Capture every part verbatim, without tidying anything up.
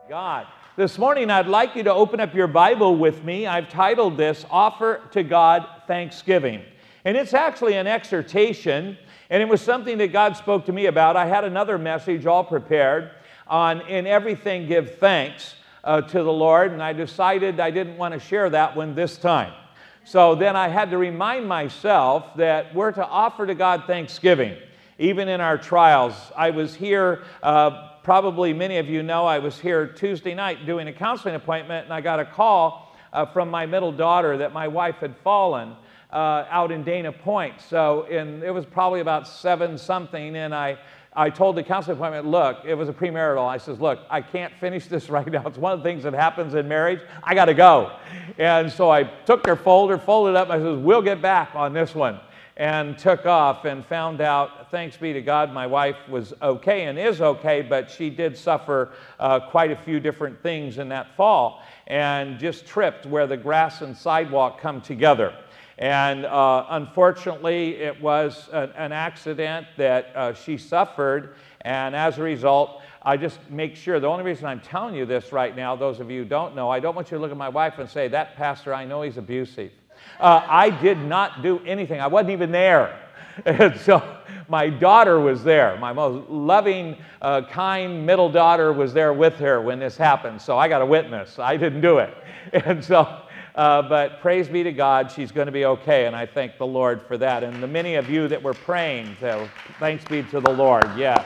God. This morning, I'd like you to open up your Bible with me. I've titled this, Offer to God Thanksgiving. And it's actually an exhortation, and it was something that God spoke to me about. I had another message all prepared on In Everything Give Thanks uh, to the Lord, and I decided I didn't want to share that one this time. So then I had to remind myself that we're to offer to God thanksgiving, even in our trials. I was here... Uh, Probably many of you know I was here Tuesday night doing a counseling appointment, and I got a call uh, from my middle daughter that my wife had fallen uh, out in Dana Point. So in, it was probably about seven something, and I, I told the counseling appointment, look, it was a premarital. I says, look, I can't finish this right now. It's one of the things that happens in marriage. I got to go. And so I took their folder, folded up, and I says, we'll get back on this one. And took off and found out, thanks be to God, my wife was okay and is okay, but she did suffer uh, quite a few different things in that fall and just tripped where the grass and sidewalk come together. And uh, unfortunately, it was an, an accident that uh, she suffered, and as a result, I just make sure, the only reason I'm telling you this right now, those of you who don't know, I don't want you to look at my wife and say, that pastor, I know he's abusive. Uh, I did not do anything. I wasn't even there. And so my daughter was there. My most loving, uh, kind middle daughter was there with her when this happened. So I got a witness. I didn't do it. And so, uh, but praise be to God, she's going to be okay. And I thank the Lord for that. And the many of you that were praying, so thanks be to the Lord. Yes.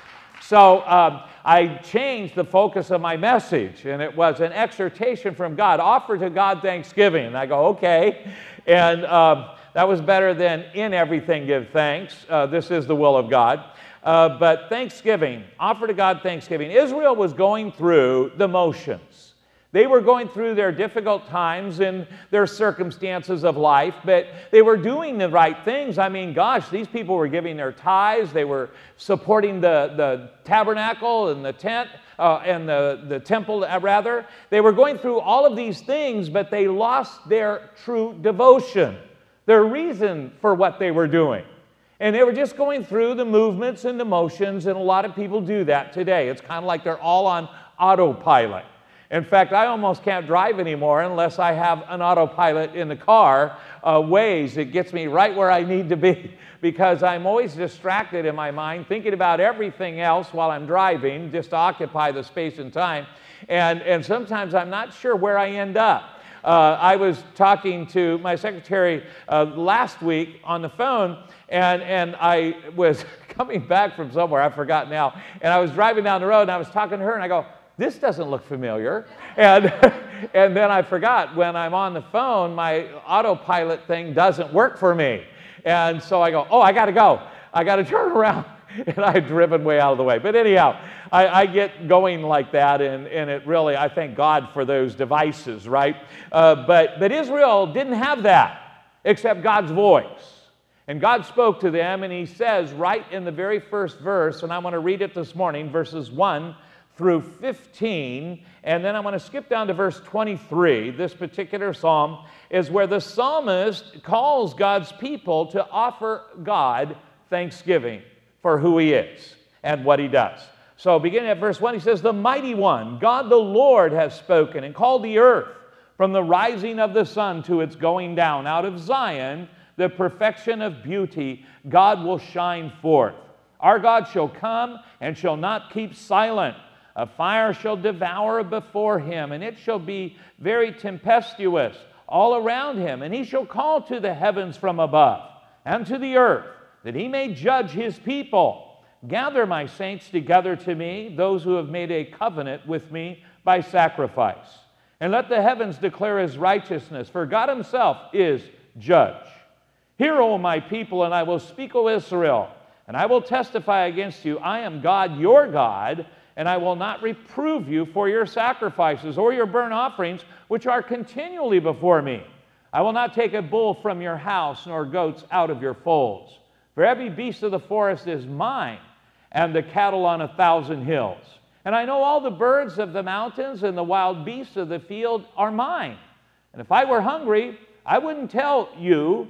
So um, I changed the focus of my message, and it was an exhortation from God. Offer to God thanksgiving. And I go, okay. And uh, that was better than in everything give thanks. Uh, this is the will of God. Uh, but thanksgiving, offer to God thanksgiving. Israel was going through the motions. They were going through their difficult times in their circumstances of life, but they were doing the right things. I mean, gosh, these people were giving their tithes. They were supporting the, the tabernacle and the tent, uh, and the, the temple, uh, rather. They were going through all of these things, but they lost their true devotion, their reason for what they were doing. And they were just going through the movements and the motions, and a lot of people do that today. It's kind of like they're all on autopilot. In fact, I almost can't drive anymore unless I have an autopilot in the car. Uh, Waze, it gets me right where I need to be because I'm always distracted in my mind, thinking about everything else while I'm driving, just to occupy the space and time. And, and sometimes I'm not sure where I end up. Uh, I was talking to my secretary uh, last week on the phone, and, and I was coming back from somewhere, I forgot now, and I was driving down the road, and I was talking to her, and I go, this doesn't look familiar. And, and then I forgot, when I'm on the phone, my autopilot thing doesn't work for me. And so I go, oh, I got to go. I got to turn around. And I had driven way out of the way. But anyhow, I, I get going like that, and, and it really, I thank God for those devices, right? Uh, but, but Israel didn't have that, except God's voice. And God spoke to them, and he says right in the very first verse, and I want to read it this morning, verses one through fifteen, and then I'm going to skip down to verse twenty-three. This particular psalm is where the psalmist calls God's people to offer God thanksgiving for who he is and what he does. So beginning at verse one, he says, the mighty one, God the Lord, has spoken and called the earth from the rising of the sun to its going down. Out of Zion, the perfection of beauty, God will shine forth. Our God shall come and shall not keep silent. A fire shall devour before him, and it shall be very tempestuous all around him. And he shall call to the heavens from above and to the earth, that he may judge his people. Gather my saints together to me, those who have made a covenant with me by sacrifice. And let the heavens declare his righteousness, for God himself is judge. Hear, O my people, and I will speak, O Israel, and I will testify against you. I am God, your God, and I will not reprove you for your sacrifices or your burnt offerings, which are continually before me. I will not take a bull from your house, nor goats out of your folds. For every beast of the forest is mine, and the cattle on a thousand hills. And I know all the birds of the mountains and the wild beasts of the field are mine. And if I were hungry, I wouldn't tell you,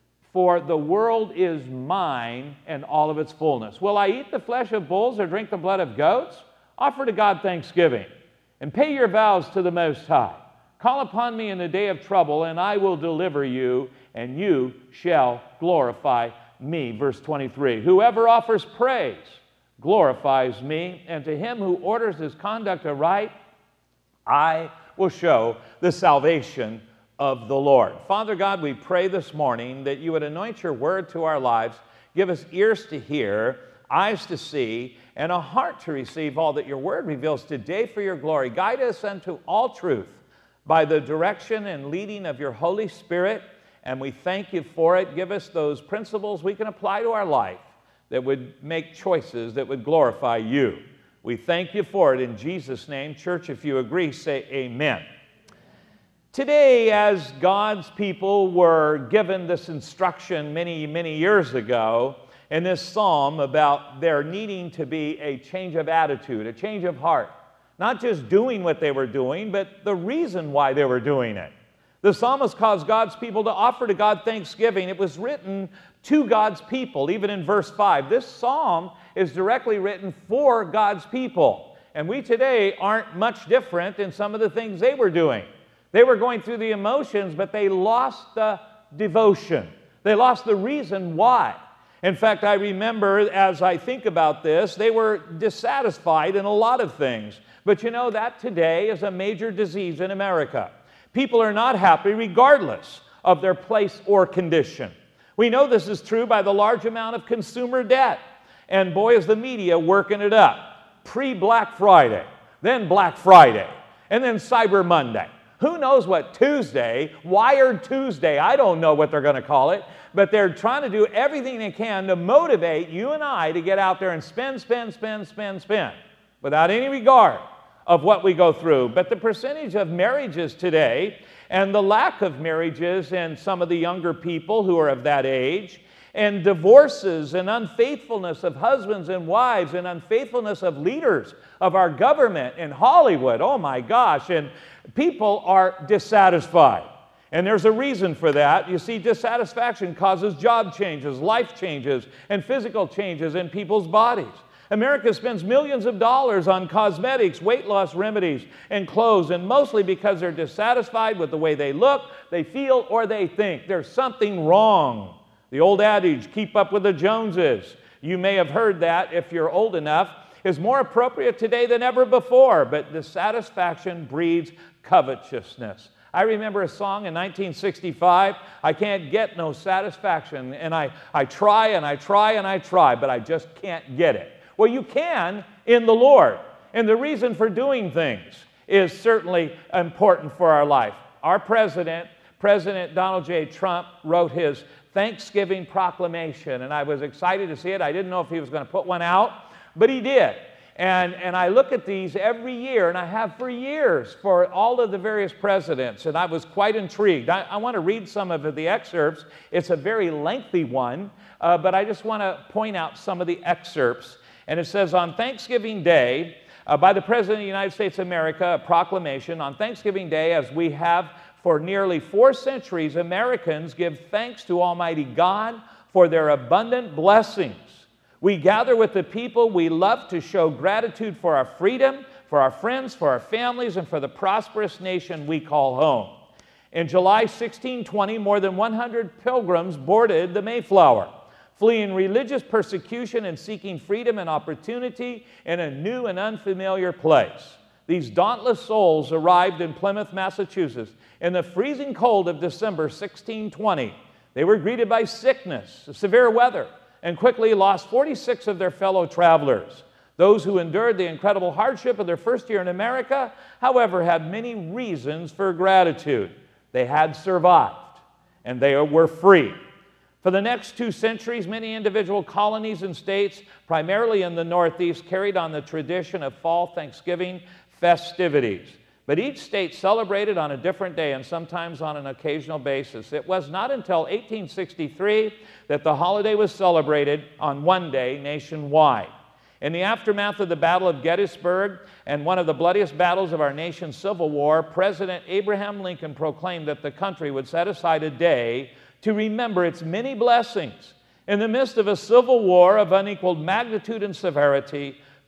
for the world is mine and all of its fullness. Will I eat the flesh of bulls or drink the blood of goats? Offer to God thanksgiving. and pay your vows to the Most High. Call upon me in the day of trouble, and I will deliver you, and you shall glorify me. Verse twenty-three, whoever offers praise glorifies me, and to him who orders his conduct aright, I will show the salvation of the Lord. Father God, we pray this morning that you would anoint your word to our lives, give us ears to hear, eyes to see, and a heart to receive all that your word reveals today for your glory. Guide us unto all truth by the direction and leading of your Holy Spirit, and we thank you for it. Give us those principles we can apply to our life that would make choices that would glorify you. We thank you for it in Jesus' name. Church, if you agree, say amen. Today, as God's people were given this instruction many, many years ago in this psalm about there needing to be a change of attitude, a change of heart, not just doing what they were doing, but the reason why they were doing it. The psalmist caused God's people to offer to God thanksgiving. It was written to God's people, even in verse five. This psalm is directly written for God's people. And we today aren't much different in some of the things they were doing. They were going through the emotions, but they lost the devotion. They lost the reason why. In fact, I remember as I think about this, they were dissatisfied in a lot of things. But you know, that today is a major disease in America. People are not happy regardless of their place or condition. We know this is true by the large amount of consumer debt. And boy, is the media working it up. Pre-Black Friday, then Black Friday, and then Cyber Monday. Who knows what Tuesday, Wired Tuesday, I don't know what they're going to call it, but they're trying to do everything they can to motivate you and I to get out there and spend, spend, spend, spend, spend, without any regard of what we go through. But the percentage of marriages today and the lack of marriages in some of the younger people who are of that age, and divorces and unfaithfulness of husbands and wives and unfaithfulness of leaders of our government in Hollywood, oh my gosh, and people are dissatisfied. And there's a reason for that. You see, dissatisfaction causes job changes, life changes, and physical changes in people's bodies. America spends millions of dollars on cosmetics, weight loss remedies, and clothes, and mostly because they're dissatisfied with the way they look, they feel, or they think. There's something wrong. The old adage, keep up with the Joneses, you may have heard that if you're old enough, is more appropriate today than ever before, but dissatisfaction breeds covetousness. I remember a song in nineteen sixty-five, I can't get no satisfaction, and I, I try and I try and I try, but I just can't get it. Well, you can in the Lord, and the reason for doing things is certainly important for our life. Our president, President Donald J. Trump, wrote his Thanksgiving proclamation, and I was excited to see it. I didn't know if he was going to put one out, but he did. And, and I look at these every year, and I have for years for all of the various presidents, and I was quite intrigued. I, I want to read some of the excerpts. It's a very lengthy one, uh, but I just want to point out some of the excerpts. And it says, on Thanksgiving Day, uh, by the President of the United States of America, a proclamation, on Thanksgiving Day, as we have for nearly four centuries, Americans give thanks to Almighty God for their abundant blessings. We gather with the people we love to show gratitude for our freedom, for our friends, for our families, and for the prosperous nation we call home. In July sixteen twenty, more than one hundred pilgrims boarded the Mayflower, fleeing religious persecution and seeking freedom and opportunity in a new and unfamiliar place. These dauntless souls arrived in Plymouth, Massachusetts in the freezing cold of December sixteen twenty. They were greeted by sickness, severe weather, and quickly lost forty-six of their fellow travelers. Those who endured the incredible hardship of their first year in America, however, had many reasons for gratitude. They had survived, and they were free. For the next two centuries, many individual colonies and states, primarily in the Northeast, carried on the tradition of fall Thanksgiving festivities. But each state celebrated on a different day and sometimes on an occasional basis. It was not until eighteen sixty-three that the holiday was celebrated on one day nationwide. In the aftermath of the Battle of Gettysburg and one of the bloodiest battles of our nation's Civil War, President Abraham Lincoln proclaimed that the country would set aside a day to remember its many blessings. In the midst of a civil war of unequaled magnitude and severity,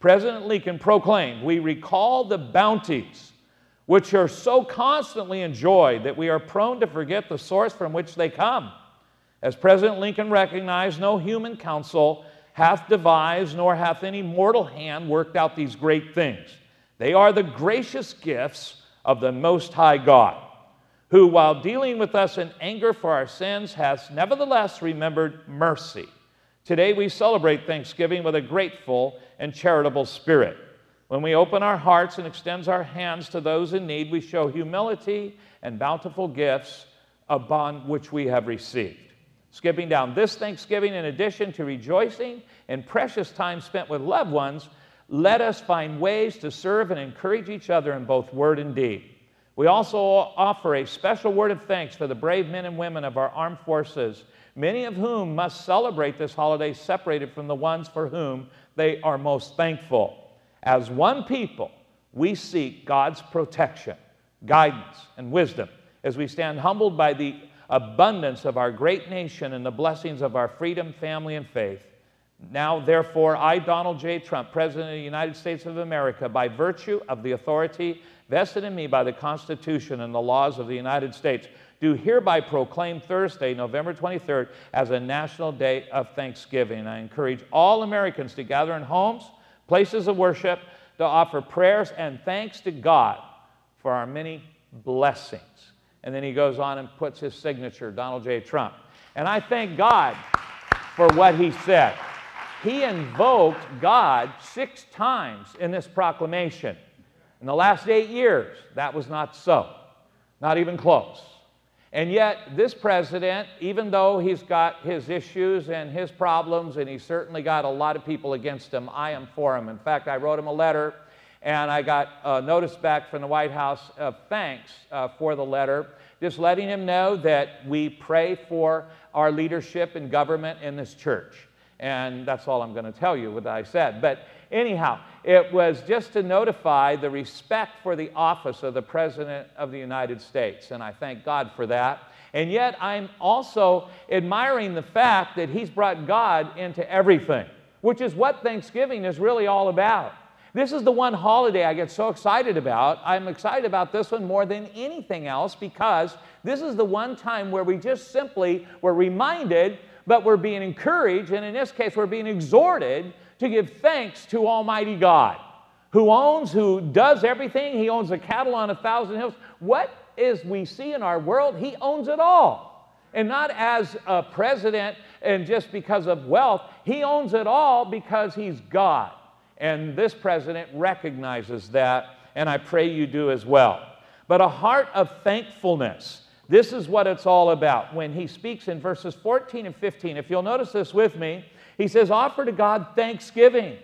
President Lincoln proclaimed, "We recall the bounties which are so constantly enjoyed that we are prone to forget the source from which they come. As President Lincoln recognized, no human counsel hath devised, nor hath any mortal hand worked out these great things. They are the gracious gifts of the Most High God, who, while dealing with us in anger for our sins, has nevertheless remembered mercy. Today we celebrate Thanksgiving with a grateful and charitable spirit. When we open our hearts and extend our hands to those in need, we show humility and bountiful gifts upon which we have received." Skipping down, this Thanksgiving, in addition to rejoicing and precious time spent with loved ones, let us find ways to serve and encourage each other in both word and deed. We also offer a special word of thanks for the brave men and women of our armed forces, many of whom must celebrate this holiday separated from the ones for whom they are most thankful. As one people, we seek God's protection, guidance, and wisdom as we stand humbled by the abundance of our great nation and the blessings of our freedom, family, and faith. Now, therefore, I, Donald J. Trump, President of the United States of America, by virtue of the authority vested in me by the Constitution and the laws of the United States, do hereby proclaim Thursday, November twenty-third, as a national day of thanksgiving. I encourage all Americans to gather in homes, places of worship, to offer prayers and thanks to God for our many blessings. And then he goes on and puts his signature, Donald J. Trump. And I thank God for what he said. He invoked God six times in this proclamation. In the last eight years, that was not so, not even close. And yet, this president, even though he's got his issues and his problems, and he's certainly got a lot of people against him, I am for him. In fact, I wrote him a letter, and I got a notice back from the White House of thanks uh, for the letter, just letting him know that we pray for our leadership and government in this church. And that's all I'm going to tell you what I said. But anyhow, it was just to notify the respect for the office of the President of the United States, and I thank God for that. And yet I'm also admiring the fact that he's brought God into everything, which is what Thanksgiving is really all about. This is the one holiday I get so excited about. I'm excited about this one more than anything else because this is the one time where we just simply were reminded, but we're being encouraged, and in this case, we're being exhorted to give thanks to Almighty God, who owns, who does everything. He owns the cattle on a thousand hills. What is we see in our world, he owns it all. And not as a president and just because of wealth. He owns it all because he's God. And this president recognizes that, and I pray you do as well. But a heart of thankfulness, this is what it's all about. When he speaks in verses fourteen and fifteen, if you'll notice this with me, he says, offer to God thanksgiving.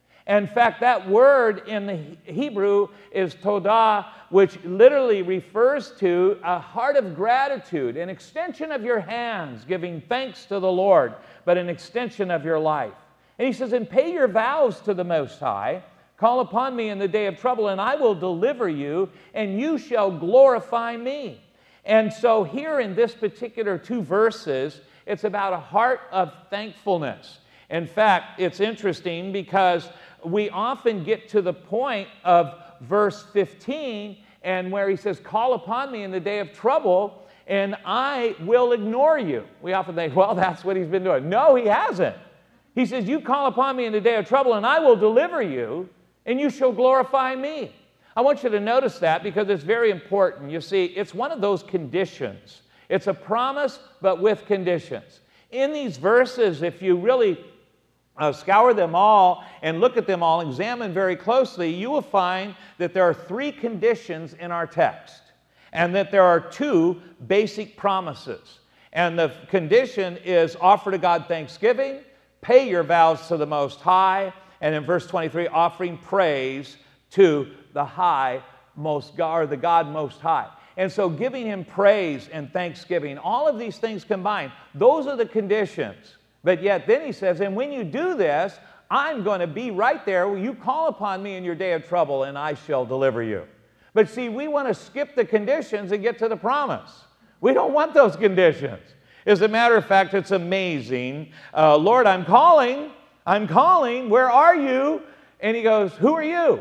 In fact, that word in the Hebrew is todah, which literally refers to a heart of gratitude, an extension of your hands, giving thanks to the Lord, but an extension of your life. And he says, and pay your vows to the Most High. Call upon me in the day of trouble, and I will deliver you, and you shall glorify me. And so here in this particular two verses, it's about a heart of thankfulness. In fact, it's interesting because we often get to the point of verse fifteen, and where he says, call upon me in the day of trouble, and I will ignore you. We often think, well, that's what he's been doing. No, he hasn't. He says, you call upon me in the day of trouble, and I will deliver you, and you shall glorify me. I want you to notice that because it's very important. You see, it's one of those conditions. It's a promise, but with conditions. In these verses, if you really uh, scour them all and look at them all, examine very closely, you will find that there are three conditions in our text, and that there are two basic promises. And the condition is offer to God thanksgiving, pay your vows to the Most High, and in verse twenty-three, offering praise to the high most God, or the God Most High. And so giving him praise and thanksgiving, all of these things combined, those are the conditions. But yet then he says, and when you do this, I'm going to be right there. You call upon me in your day of trouble, and I shall deliver you. But see, we want to skip the conditions and get to the promise. We don't want those conditions. As a matter of fact, it's amazing. Uh, Lord, I'm calling. I'm calling. Where are you? And he goes, who are you?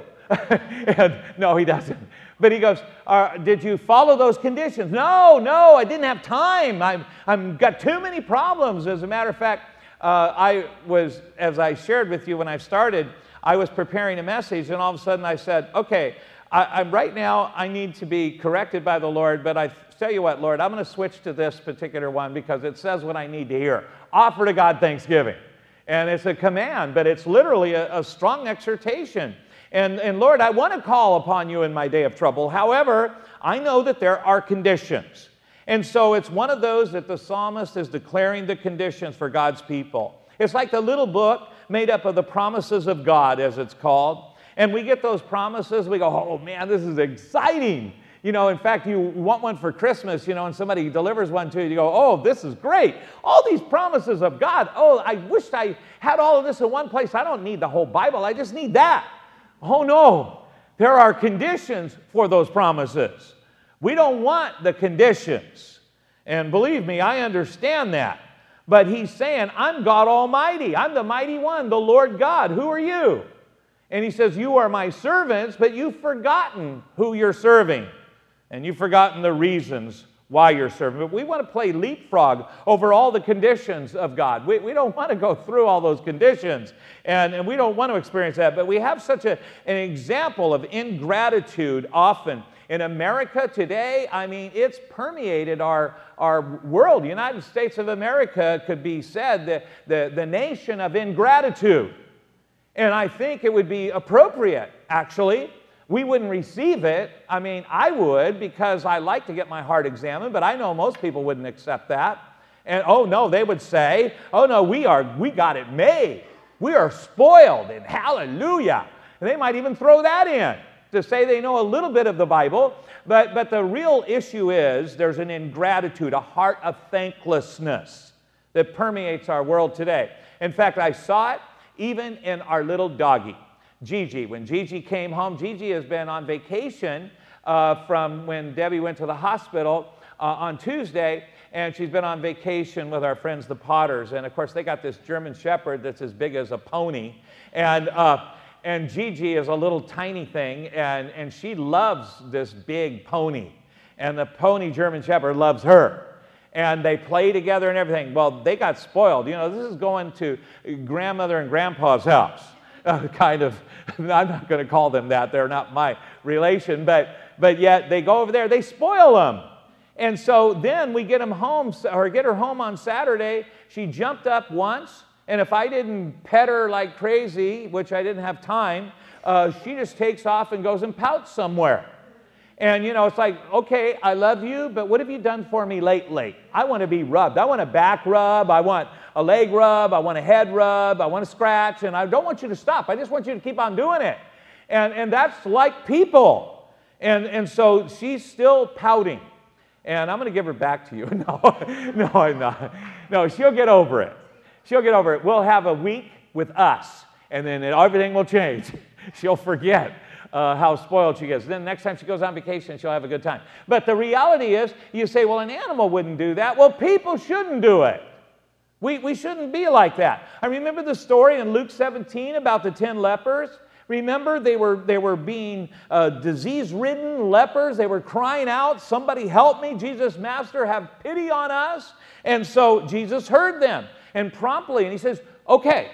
And, no, he doesn't. But he goes, uh, did you follow those conditions? No, no, I didn't have time. I've, I've got too many problems. As a matter of fact, uh, I was, as I shared with you when I started, I was preparing a message, and all of a sudden I said, okay, I, I'm right now, I need to be corrected by the Lord, but I tell you what, Lord, I'm going to switch to this particular one because it says what I need to hear. Offer to God thanksgiving. And it's a command, but it's literally a, a strong exhortation. And, and Lord, I want to call upon you in my day of trouble. However, I know that there are conditions. And so it's one of those that the psalmist is declaring the conditions for God's people. It's like the little book made up of the promises of God, as it's called. And we get those promises, we go, oh man, this is exciting. You know, in fact, you want one for Christmas, you know, and somebody delivers one to you, you go, oh, this is great. All these promises of God. Oh, I wish I had all of this in one place. I don't need the whole Bible. I just need that. Oh, no. There are conditions for those promises. We don't want the conditions. And believe me, I understand that. But he's saying, I'm God Almighty. I'm the mighty one, the Lord God. Who are you? And he says, you are my servants, but you've forgotten who you're serving. And you've forgotten the reasons why you're serving. But we want to play leapfrog over all the conditions of God. We, we don't want to go through all those conditions. And, and we don't want to experience that. But we have such a, an example of ingratitude often. In America today, I mean, it's permeated our, our world. The United States of America could be said the, the, the nation of ingratitude. And I think it would be appropriate, actually. We wouldn't receive it. I mean, I would because I like to get my heart examined, but I know most people wouldn't accept that. And oh no, they would say, oh no, we are, we got it made. We are spoiled, and hallelujah. And they might even throw that in to say they know a little bit of the Bible. But, but the real issue is there's an ingratitude, a heart of thanklessness that permeates our world today. In fact, I saw it even in our little doggie. Gigi. When Gigi came home, Gigi has been on vacation uh, from when Debbie went to the hospital uh, on Tuesday, and she's been on vacation with our friends the Potters. And of course, they got this German Shepherd that's as big as a pony. And, uh, and Gigi is a little tiny thing, and, and she loves this big pony. And the pony German Shepherd loves her. And they play together and everything. Well, they got spoiled. You know, this is going to grandmother and grandpa's house. Uh, kind of, I'm not going to call them that. They're not my relation. But, but yet they go over there. They spoil them. And so then we get them home, or get her home on Saturday. She jumped up once. And if I didn't pet her like crazy, which I didn't have time, uh, she just takes off and goes and pouts somewhere. And, you know, it's like, okay, I love you, but what have you done for me lately? I want to be rubbed. I want a back rub. I want a leg rub. I want a head rub. I want to scratch. And I don't want you to stop. I just want you to keep on doing it. And, and that's like people. And, and so she's still pouting. And I'm going to give her back to you. No, no, I'm not. No, she'll get over it. She'll get over it. We'll have a week with us, and then everything will change. She'll forget uh, how spoiled she gets. Then next time she goes on vacation, she'll have a good time. But the reality is, you say, well, an animal wouldn't do that. Well, people shouldn't do it. We, we shouldn't be like that. I remember the story in Luke seventeen about the ten lepers. Remember, they were, they were being uh, disease-ridden lepers. They were crying out, somebody help me, Jesus, Master, have pity on us. And so Jesus heard them, and promptly, and he says, okay,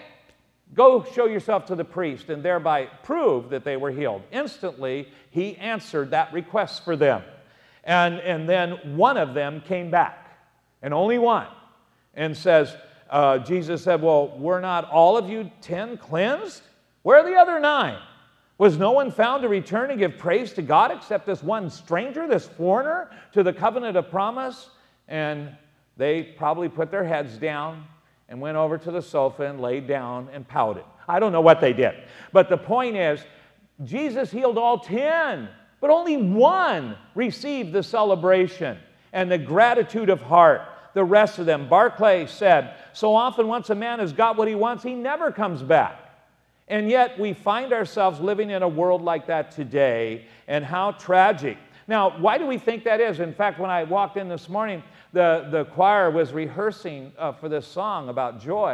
go show yourself to the priest, and thereby prove that they were healed. Instantly, he answered that request for them. And, and then one of them came back, and only one, and says, uh, Jesus said, well, were not all of you ten cleansed? Where are the other nine? Was no one found to return and give praise to God except this one stranger, this foreigner, to the covenant of promise? And they probably put their heads down and went over to the sofa and laid down and pouted. I don't know what they did. But the point is, Jesus healed all ten, but only one received the celebration and the gratitude of heart. The rest of them, Barclay said, so often once a man has got what he wants, he never comes back. And yet we find ourselves living in a world like that today, and how tragic. Now, why do we think that is? In fact, when I walked in this morning, the, the choir was rehearsing uh, for this song about joy.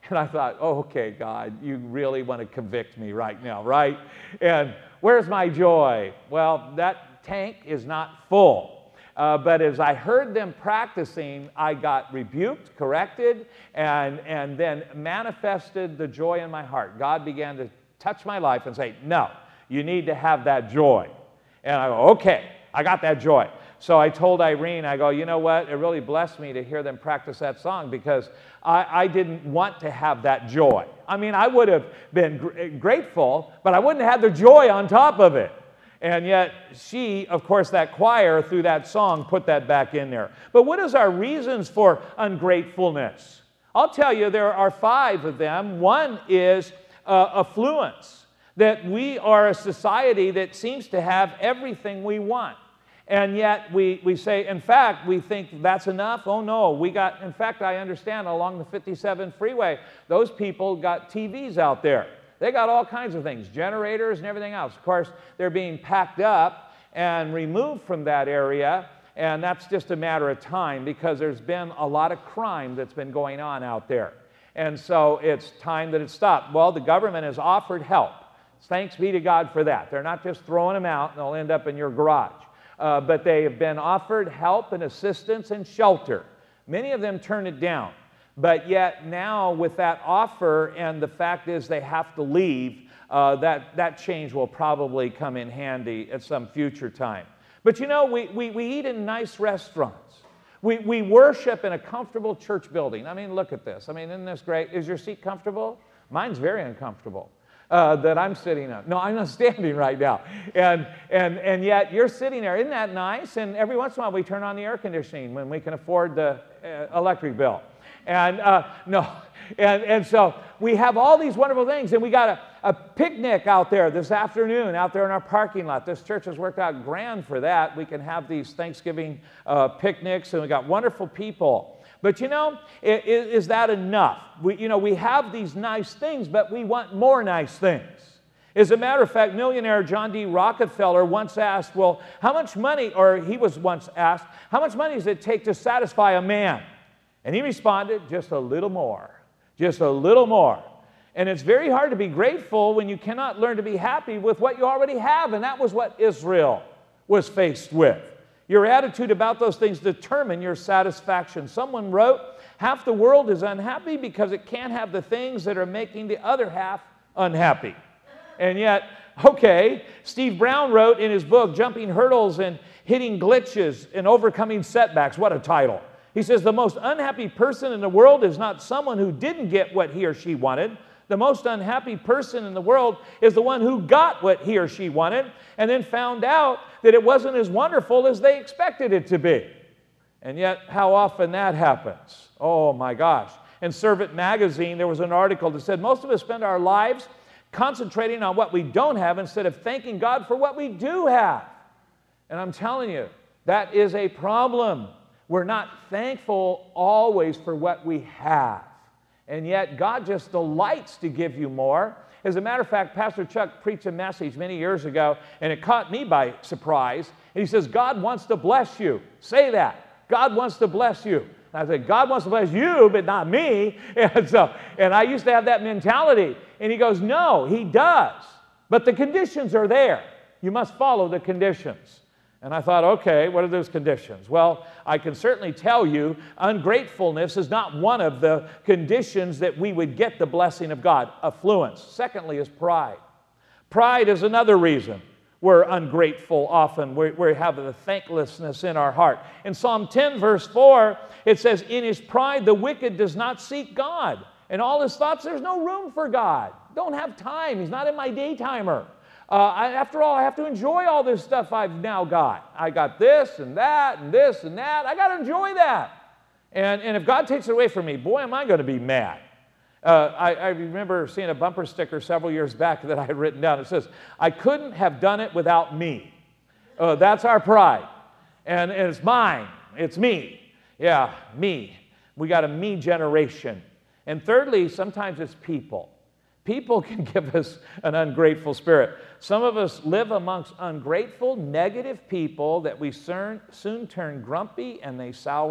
And I thought, oh, okay, God, you really want to convict me right now, right? And where's my joy? Well, that tank is not full. Uh, but as I heard them practicing, I got rebuked, corrected, and, and then manifested the joy in my heart. God began to touch my life and say, no, you need to have that joy. And I go, okay, I got that joy. So I told Irene, I go, you know what? It really blessed me to hear them practice that song because I, I didn't want to have that joy. I mean, I would have been gr- grateful, but I wouldn't have the joy on top of it. And yet she, of course, that choir through that song put that back in there. But what is our reasons for ungratefulness? I'll tell you, there are five of them. One is uh, affluence, that we are a society that seems to have everything we want. And yet we, we say, in fact, we think that's enough. Oh, no, we got, in fact, I understand along the fifty-seven freeway, those people got T Vs out there. They got all kinds of things, generators and everything else. Of course, they're being packed up and removed from that area, and that's just a matter of time because there's been a lot of crime that's been going on out there. And so it's time that it stopped. Well, the government has offered help. Thanks be to God for that. They're not just throwing them out and they'll end up in your garage. Uh, but they have been offered help and assistance and shelter. Many of them turn it down. But yet now with that offer, and the fact is they have to leave, uh, that, that change will probably come in handy at some future time. But you know, we, we, we eat in nice restaurants. We, we worship in a comfortable church building. I mean, look at this. I mean, isn't this great? Is your seat comfortable? Mine's very uncomfortable. Uh, that I'm sitting on. No, I'm not standing right now. And, and, and yet you're sitting there. Isn't that nice? And every once in a while we turn on the air conditioning when we can afford the uh, electric bill. And uh, no, and, and so we have all these wonderful things. And we got a, a picnic out there this afternoon, out there in our parking lot. This church has worked out grand for that. We can have these Thanksgiving uh, picnics, and we got wonderful people. But you know, is, is that enough? We, you know, we have these nice things, but we want more nice things. As a matter of fact, millionaire John D. Rockefeller once asked, well, how much money, or he was once asked, how much money does it take to satisfy a man? And he responded, just a little more, just a little more. And it's very hard to be grateful when you cannot learn to be happy with what you already have, and that was what Israel was faced with. Your attitude about those things determine your satisfaction. Someone wrote, half the world is unhappy because it can't have the things that are making the other half unhappy. And yet, okay, Steve Brown wrote in his book, Jumping Hurdles and Hitting Glitches and Overcoming Setbacks. What a title. He says, the most unhappy person in the world is not someone who didn't get what he or she wanted. The most unhappy person in the world is the one who got what he or she wanted and then found out that it wasn't as wonderful as they expected it to be. And yet, how often that happens? Oh my gosh. In Servant Magazine, there was an article that said most of us spend our lives concentrating on what we don't have instead of thanking God for what we do have. And I'm telling you, that is a problem. We're not thankful always for what we have. And yet, God just delights to give you more. As a matter of fact, Pastor Chuck preached a message many years ago, and it caught me by surprise. And he says, God wants to bless you. Say that. God wants to bless you. And I said, God wants to bless you, but not me. And so, and I used to have that mentality. And he goes, no, he does. But the conditions are there. You must follow the conditions. And I thought, okay, what are those conditions? Well, I can certainly tell you ungratefulness is not one of the conditions that we would get the blessing of God. Affluence. Secondly is pride. Pride is another reason we're ungrateful often. We, we have the thanklessness in our heart. In Psalm ten, verse four, it says, in his pride the wicked does not seek God. In all his thoughts, there's no room for God. Don't have time. He's not in my daytimer. Uh, I, after all, I have to enjoy all this stuff I've now got. I got this and that and this and that. I got to enjoy that. And, and if God takes it away from me, boy, am I going to be mad. Uh, I, I remember seeing a bumper sticker several years back that I had written down. It says, I couldn't have done it without me. Uh, that's our pride. And, and it's mine. It's me. Yeah, me. We got a me generation. And thirdly, sometimes it's people. People can give us an ungrateful spirit. Some of us live amongst ungrateful, negative people that we soon turn grumpy and they sour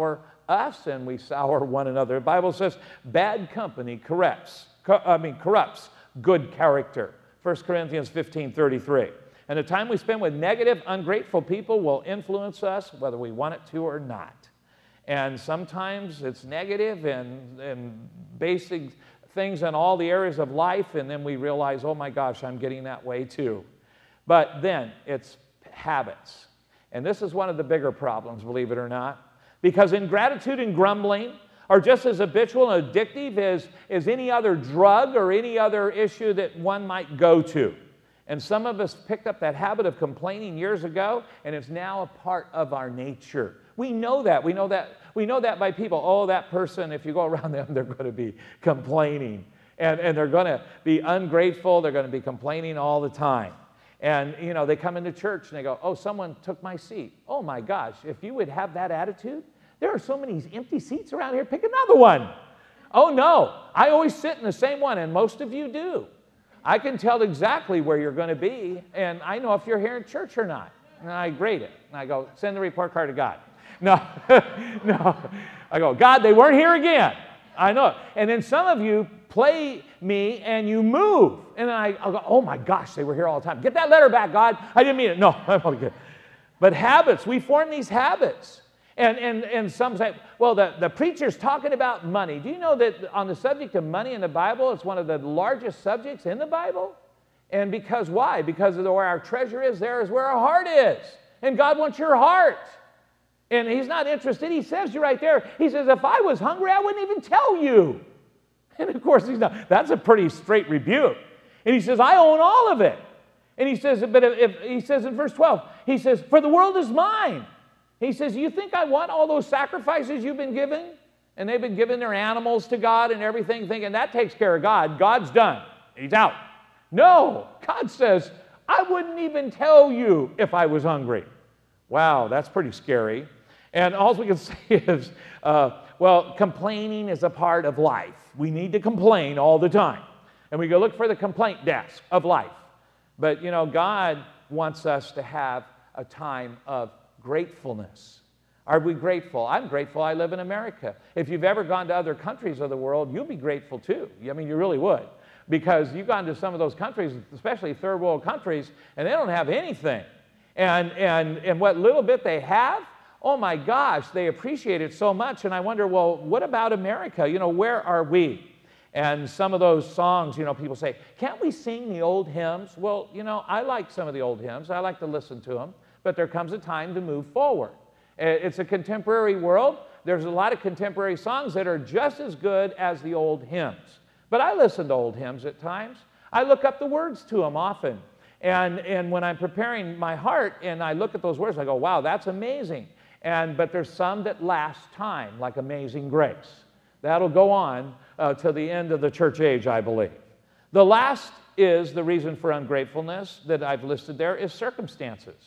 us and we sour one another. The Bible says bad company corrupts, co- I mean corrupts good character. First Corinthians fifteen thirty-three. And the time we spend with negative, ungrateful people will influence us whether we want it to or not. And sometimes it's negative and, and basic things in all the areas of life, and then we realize, oh my gosh, I'm getting that way too. But then it's habits. And this is one of the bigger problems, believe it or not. Because ingratitude and grumbling are just as habitual and addictive as, as any other drug or any other issue that one might go to. And some of us picked up that habit of complaining years ago, and it's now a part of our nature. We know that. We know that. We know that by people. Oh, that person, if you go around them, they're going to be complaining. And, and they're going to be ungrateful. They're going to be complaining all the time. And, you know, they come into church and they go, oh, someone took my seat. Oh, my gosh, if you would have that attitude, there are so many empty seats around here. Pick another one. Oh, no, I always sit in the same one, and most of you do. I can tell exactly where you're going to be, and I know if you're here in church or not. And I grade it. And I go, send the report card to God. No, no. I go, God, they weren't here again. I know. And then some of you play me and you move. And then I, I'll go, oh my gosh, they were here all the time. Get that letter back, God. I didn't mean it. No, I'm okay. But habits, we form these habits. And, and, and some say, well, the, the preacher's talking about money. Do you know that on the subject of money in the Bible, it's one of the largest subjects in the Bible? And because why? Because of where our treasure is, there is where our heart is. And God wants your heart. And he's not interested. He says you right there. He says, if I was hungry, I wouldn't even tell you. And of course, he's not. That's a pretty straight rebuke. And he says, I own all of it. And he says, but if, if he says in verse twelve, he says, for the world is mine. He says, you think I want all those sacrifices you've been giving? And they've been giving their animals to God and everything, thinking that takes care of God. God's done. He's out. No, God says, I wouldn't even tell you if I was hungry. Wow, that's pretty scary. And all we can say is, uh, well, complaining is a part of life. We need to complain all the time. And we go look for the complaint desk of life. But, you know, God wants us to have a time of gratefulness. Are we grateful? I'm grateful I live in America. If you've ever gone to other countries of the world, you'll be grateful too. I mean, you really would. Because you've gone to some of those countries, especially third world countries, and they don't have anything. And, and, and what little bit they have, oh my gosh, they appreciate it so much. And I wonder, well, what about America? You know, where are we? And some of those songs, you know, people say, can't we sing the old hymns? Well, you know, I like some of the old hymns. I like to listen to them. But there comes a time to move forward. It's a contemporary world. There's a lot of contemporary songs that are just as good as the old hymns. But I listen to old hymns at times. I look up the words to them often. And, and when I'm preparing my heart and I look at those words, I go, wow, that's amazing. And, but there's some that last time, like Amazing Grace. That'll go on uh, till the end of the church age, I believe. The last is the reason for ungratefulness that I've listed there is circumstances.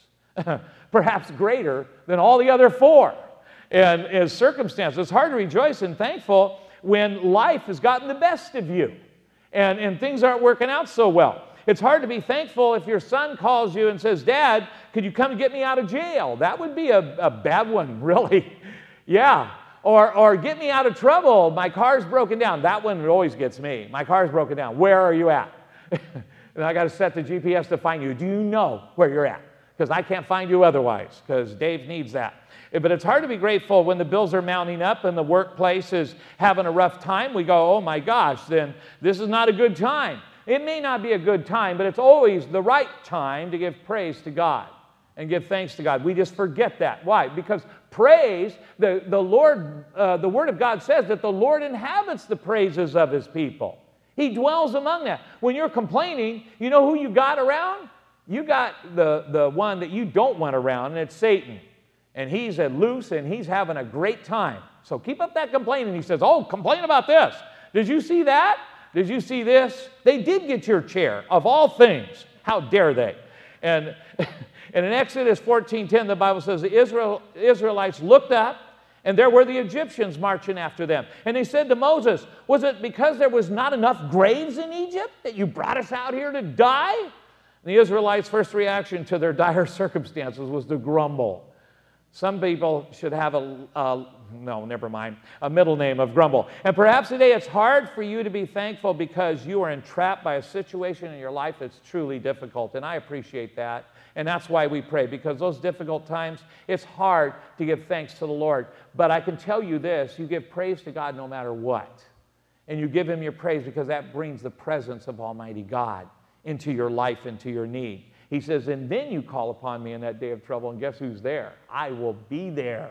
Perhaps greater than all the other four. And as circumstances, it's hard to rejoice and thankful when life has gotten the best of you and, and things aren't working out so well. It's hard to be thankful if your son calls you and says, Dad, could you come get me out of jail? That would be a, a bad one, really. Yeah. Or, or get me out of trouble. My car's broken down. That one always gets me. My car's broken down. Where are you at? And I got to set the G P S to find you. Do you know where you're at? Because I can't find you otherwise, because Dave needs that. But it's hard to be grateful when the bills are mounting up and the workplace is having a rough time. We go, oh my gosh, then this is not a good time. It may not be a good time, but it's always the right time to give praise to God and give thanks to God. We just forget that. Why? Because praise, the, the Lord, uh, the Word of God says that the Lord inhabits the praises of His people. He dwells among them. When you're complaining, you know who you got around? You got the, the one that you don't want around, and it's Satan. And he's at loose, and he's having a great time. So keep up that complaining. He says, oh, complain about this. Did you see that? Did you see this? They did get your chair, of all things. How dare they? And, and in Exodus fourteen ten, the Bible says the Israel, Israelites looked up, and there were the Egyptians marching after them. And they said to Moses, was it because there was not enough graves in Egypt that you brought us out here to die? And the Israelites' first reaction to their dire circumstances was to grumble. Some people should have a, uh, no, never mind, a middle name of grumble. And perhaps today it's hard for you to be thankful because you are entrapped by a situation in your life that's truly difficult. And I appreciate that. And that's why we pray, because those difficult times, it's hard to give thanks to the Lord. But I can tell you this, you give praise to God no matter what. And you give Him your praise because that brings the presence of Almighty God into your life, into your need. He says, and then you call upon me in that day of trouble, and guess who's there? I will be there.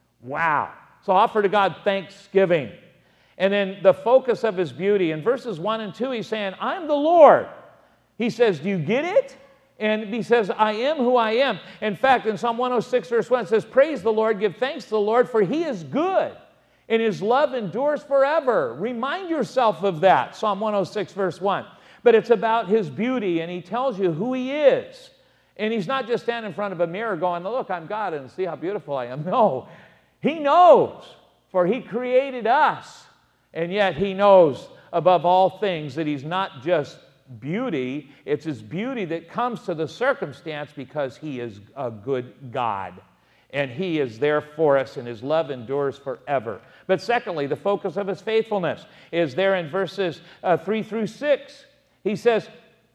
Wow. So offer to God thanksgiving. And then the focus of His beauty. In verses one and two, He's saying, I'm the Lord. He says, do you get it? And He says, I am who I am. In fact, in Psalm one oh six, verse one, it says, praise the Lord, give thanks to the Lord, for He is good, and His love endures forever. Remind yourself of that, Psalm one oh six, verse one. But it's about His beauty, and He tells you who He is. And He's not just standing in front of a mirror going, look, I'm God, and see how beautiful I am. No, He knows, for He created us. And yet He knows above all things that He's not just beauty, it's His beauty that comes to the circumstance because He is a good God. And He is there for us, and His love endures forever. But secondly, the focus of His faithfulness is there in verses uh, three through six. He says,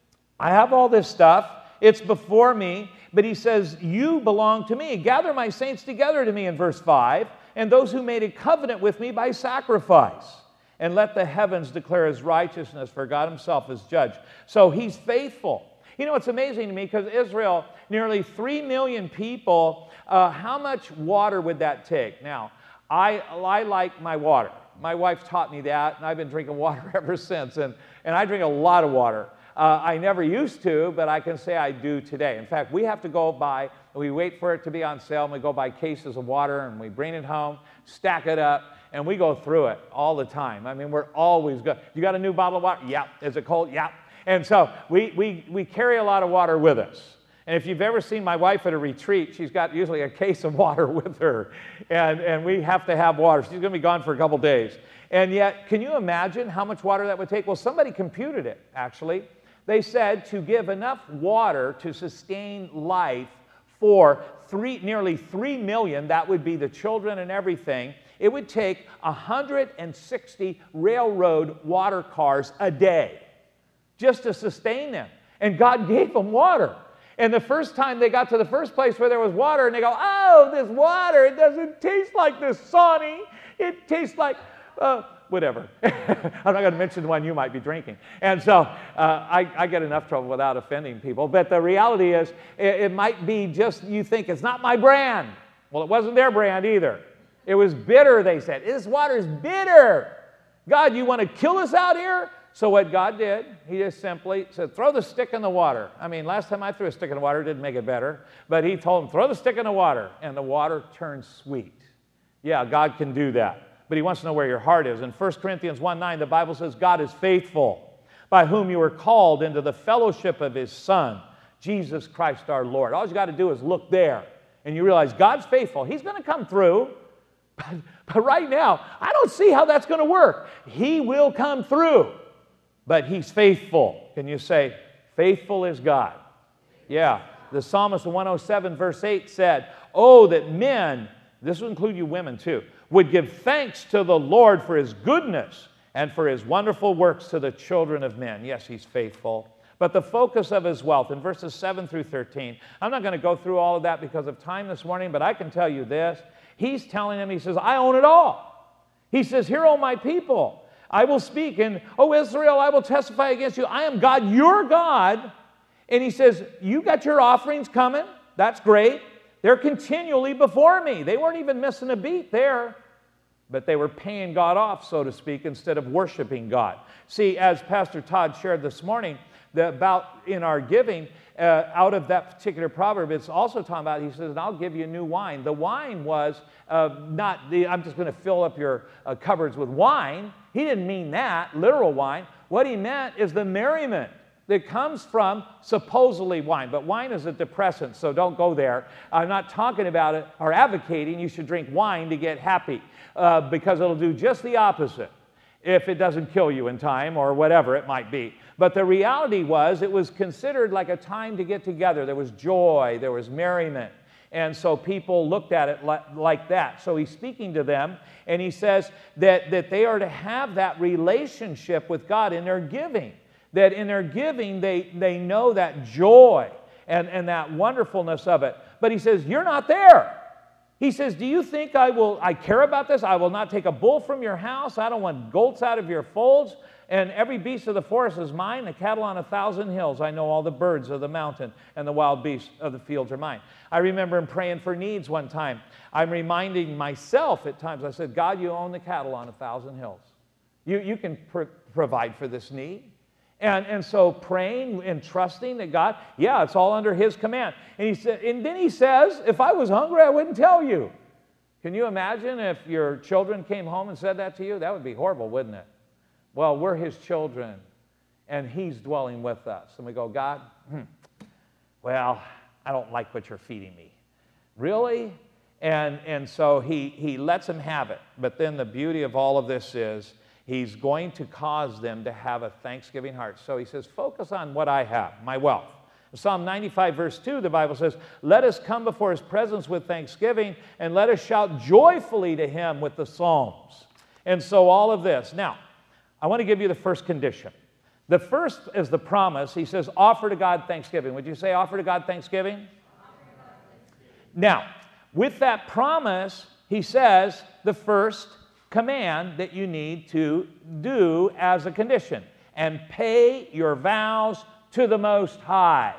I have all this stuff, it's before me, but He says, you belong to me. Gather my saints together to me in verse five, and those who made a covenant with me by sacrifice. And let the heavens declare His righteousness, for God Himself is judge. So He's faithful. You know, it's amazing to me because Israel, nearly three million people, uh, how much water would that take? Now, I, I like my water. My wife taught me that, and I've been drinking water ever since. And, and I drink a lot of water. Uh, I never used to, but I can say I do today. In fact, we have to go buy, we wait for it to be on sale, and we go buy cases of water, and we bring it home, stack it up, and we go through it all the time. I mean, we're always good. You got a new bottle of water? Yeah. Is it cold? Yeah. And so we, we, we carry a lot of water with us. And if you've ever seen my wife at a retreat, she's got usually a case of water with her. And, and we have to have water. She's going to be gone for a couple days. And yet, can you imagine how much water that would take? Well, somebody computed it, actually. They said to give enough water to sustain life for three, nearly three million, that would be the children and everything, it would take one hundred sixty railroad water cars a day just to sustain them. And God gave them water. And the first time they got to the first place where there was water, and they go, oh, this water, it doesn't taste like this, Sonny. It tastes like, uh, whatever. I'm not going to mention the one you might be drinking. And so uh, I, I get enough trouble without offending people. But the reality is, it, it might be just, you think, it's not my brand. Well, it wasn't their brand either. It was bitter, they said. This water is bitter. God, you want to kill us out here? So what God did, He just simply said, throw the stick in the water. I mean, last time I threw a stick in the water, it didn't make it better. But He told them, throw the stick in the water. And the water turned sweet. Yeah, God can do that. But He wants to know where your heart is. In First Corinthians one nine, the Bible says, God is faithful, by whom you were called into the fellowship of His Son, Jesus Christ our Lord. All you got to do is look there, and you realize God's faithful. He's going to come through. But, but right now, I don't see how that's going to work. He will come through, but He's faithful. Can you say, faithful is God? Yeah. The psalmist in one oh seven, verse eight said, oh, that men, this will include you women too, would give thanks to the Lord for His goodness and for His wonderful works to the children of men. Yes, He's faithful. But the focus of His wealth in verses seven through thirteen, I'm not going to go through all of that because of time this morning, but I can tell you this. He's telling them, He says, I own it all. He says, hear, O my people, I will speak, and, O Israel, I will testify against you. I am God, your God. And He says, you got your offerings coming. That's great. They're continually before me. They weren't even missing a beat there. But they were paying God off, so to speak, instead of worshiping God. See, as Pastor Todd shared this morning, the, about in our giving, uh, out of that particular proverb, it's also talking about, he says, and I'll give you new wine. The wine was uh, not, the, I'm just going to fill up your uh, cupboards with wine. He didn't mean that, literal wine. What he meant is the merriment that comes from supposedly wine. But wine is a depressant, so don't go there. I'm not talking about it or advocating you should drink wine to get happy, uh, because it'll do just the opposite if it doesn't kill you in time or whatever it might be. But the reality was it was considered like a time to get together. There was joy, there was merriment. And so people looked at it like, like that. So he's speaking to them, and he says that, that they are to have that relationship with God in their giving. That in their giving, they, they know that joy and, and that wonderfulness of it. But he says, you're not there. He says, do you think I will, I care about this? I will not take a bull from your house. I don't want goats out of your folds. And every beast of the forest is mine, the cattle on a thousand hills. I know all the birds of the mountain, and the wild beasts of the fields are mine. I remember him praying for needs one time. I'm reminding myself at times, I said, God, you own the cattle on a thousand hills. You, you can pr- provide for this need. And, and so praying and trusting that God, yeah, it's all under his command. And, he said, and then he says, if I was hungry, I wouldn't tell you. Can you imagine if your children came home and said that to you? That would be horrible, wouldn't it? Well, we're his children, and he's dwelling with us. And we go, God, hmm, well, I don't like what you're feeding me. Really? And, and so he, he lets them have it. But then the beauty of all of this is he's going to cause them to have a thanksgiving heart. So he says, focus on what I have, my wealth. In Psalm ninety-five, verse two, the Bible says, let us come before his presence with thanksgiving, and let us shout joyfully to him with the psalms. And so all of this. Now, I want to give you the first condition. The first is the promise. He says, offer to God thanksgiving. Would you say offer to God thanksgiving? Offer to God thanksgiving. Now, with that promise, he says the first command that you need to do as a condition, and pay your vows to the Most High.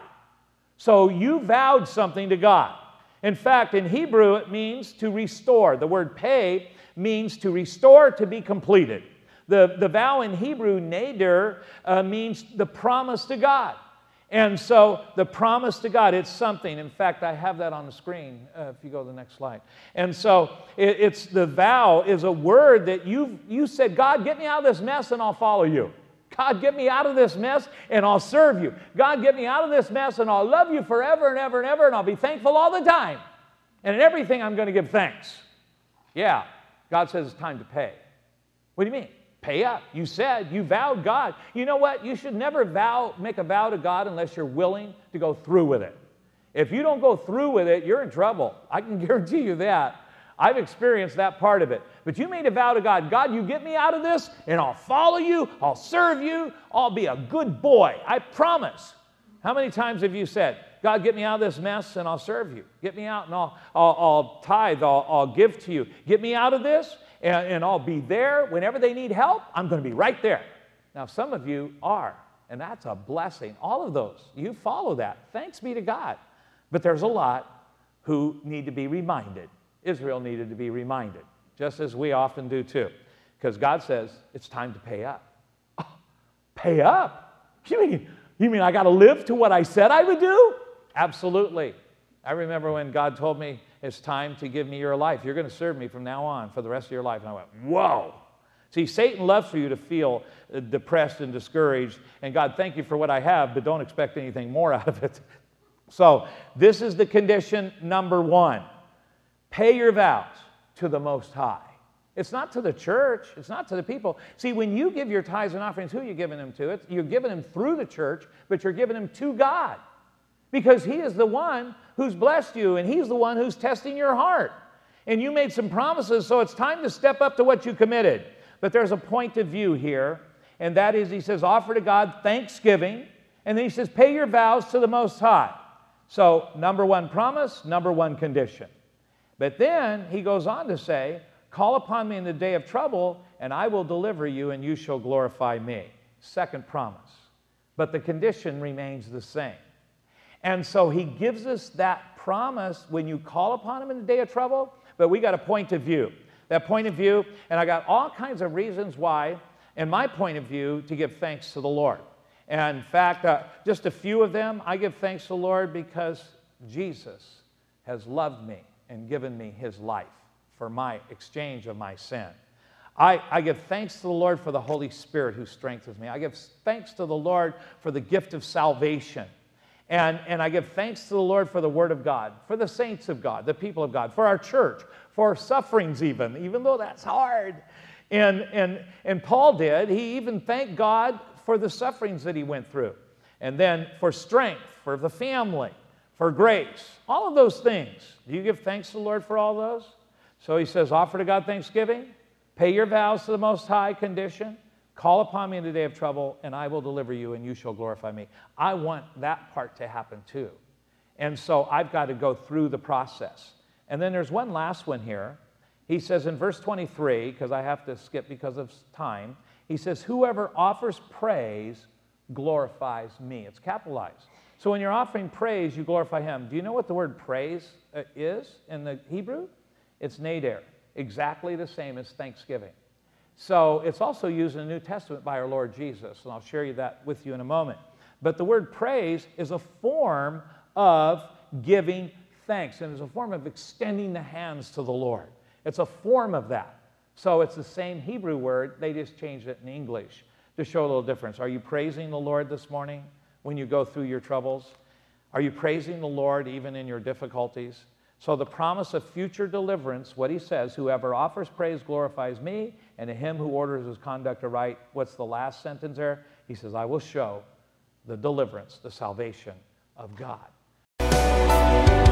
So you vowed something to God. In fact, in Hebrew, it means to restore. The word pay means to restore, to be completed. The, the vow in Hebrew, neder, uh, means the promise to God. And so the promise to God, it's something. In fact, I have that on the screen, uh, if you go to the next slide. And so it, it's the vow is a word that you you said, God, get me out of this mess and I'll follow you. God, get me out of this mess and I'll serve you. God, get me out of this mess and I'll love you forever and ever and ever, and I'll be thankful all the time. And in everything, I'm going to give thanks. Yeah, God says it's time to pay. What do you mean? Pay up. You said, you vowed God. You know what? You should never vow, make a vow to God unless you're willing to go through with it. If you don't go through with it, you're in trouble. I can guarantee you that. I've experienced that part of it. But you made a vow to God. God, you get me out of this, and I'll follow you. I'll serve you. I'll be a good boy. I promise. How many times have you said, God, get me out of this mess, and I'll serve you. Get me out, and I'll, I'll, I'll tithe. I'll, I'll give to you. Get me out of this, And, and I'll be there. Whenever they need help, I'm going to be right there. Now, some of you are, and that's a blessing. All of those, you follow that. Thanks be to God. But there's a lot who need to be reminded. Israel needed to be reminded, just as we often do too. Because God says, it's time to pay up. Oh, pay up? You mean, you mean I got to live to what I said I would do? Absolutely. I remember when God told me, it's time to give me your life. You're going to serve me from now on for the rest of your life. And I went, whoa. See, Satan loves for you to feel uh, depressed and discouraged. And God, thank you for what I have, but don't expect anything more out of it. So this is the condition number one. Pay your vows to the Most High. It's not to the church. It's not to the people. See, when you give your tithes and offerings, who are you giving them to? It's, you're giving them through the church, but you're giving them to God. Because he is the one who's blessed you, and he's the one who's testing your heart. And you made some promises, so it's time to step up to what you committed. But there's a point of view here, and that is, he says, offer to God thanksgiving, and then he says, pay your vows to the Most High. So, number one promise, number one condition. But then he goes on to say, call upon me in the day of trouble, and I will deliver you, and you shall glorify me. Second promise. But the condition remains the same. And so he gives us that promise when you call upon him in the day of trouble, but we got a point of view. That point of view, and I got all kinds of reasons why, in my point of view, to give thanks to the Lord. And in fact, uh, just a few of them, I give thanks to the Lord because Jesus has loved me and given me his life for my exchange of my sin. I, I give thanks to the Lord for the Holy Spirit who strengthens me. I give thanks to the Lord for the gift of salvation. And, and I give thanks to the Lord for the Word of God, for the saints of God, the people of God, for our church, for sufferings even, even though that's hard. And, and, and Paul did. He even thanked God for the sufferings that he went through. And then for strength, for the family, for grace, all of those things. Do you give thanks to the Lord for all those? So he says, offer to God thanksgiving, pay your vows to the Most High condition, call upon me in the day of trouble, and I will deliver you, and you shall glorify me. I want that part to happen too. And so I've got to go through the process. And then there's one last one here. He says in verse twenty-three, because I have to skip because of time, he says, whoever offers praise glorifies me. It's capitalized. So when you're offering praise, you glorify him. Do you know what the word praise uh, is in the Hebrew? It's nader, exactly the same as thanksgiving. So it's also used in the New Testament by our Lord Jesus, and I'll share you that with you in a moment. But the word praise is a form of giving thanks, and it's a form of extending the hands to the Lord. It's a form of that. So it's the same Hebrew word, they just changed it in English to show a little difference. Are you praising the Lord this morning when you go through your troubles? Are you praising the Lord even in your difficulties? So the promise of future deliverance, what he says, whoever offers praise glorifies me, and to him who orders his conduct aright, what's the last sentence there? He says, I will show the deliverance, the salvation of God.